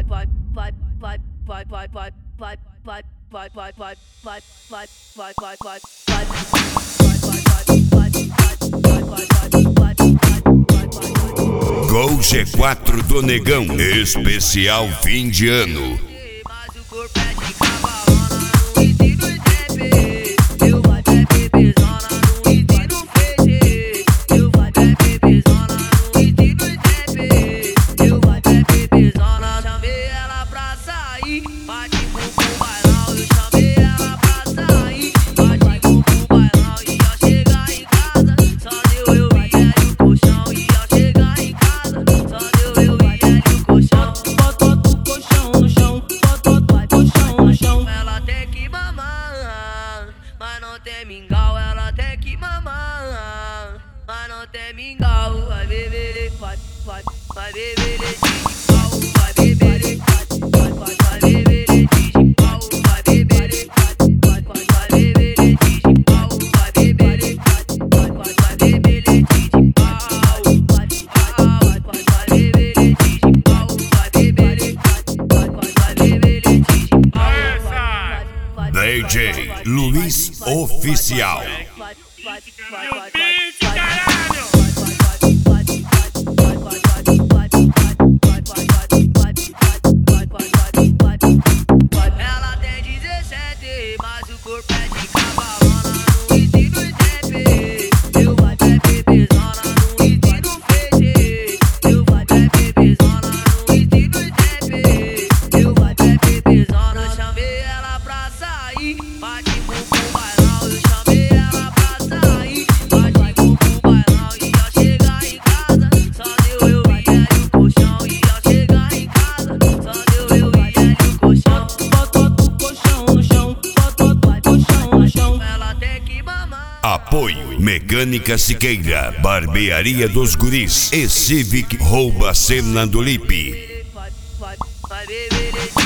Gol G4 do Negão, especial fim de ano. Tem mingau, ela tem que mamar, mas não tem mingau. Vai beber, vai beber de pau, vai beber, vai beber de pau, vai beber, vai beber de pau, vai beber, vai beber de pau, vai beber de pau, vai beber, vai beber de pau. DJ Luiz Oficial. Ela tem 17, mas o corpo é de cavalona no estilo TP. Eu vai bebezona no estilo fede. Eu vai bebezona no estilo TP. Eu vai bebezona, eu chamei ela pra sair. Bate com bailão, eu chamei ela pra sair. Bate com bailão e ao chegar em casa, só deu eu e ela e o colchão. E ao chegar em casa, só deu eu e ela e o colchão. Bota o colchão no chão, bota o colchão no chão. Ela tem que mamar. Apoio Mecânica Siqueira, Barbearia dos Guris e Civic Rouba Cena do Lipe. Vai beber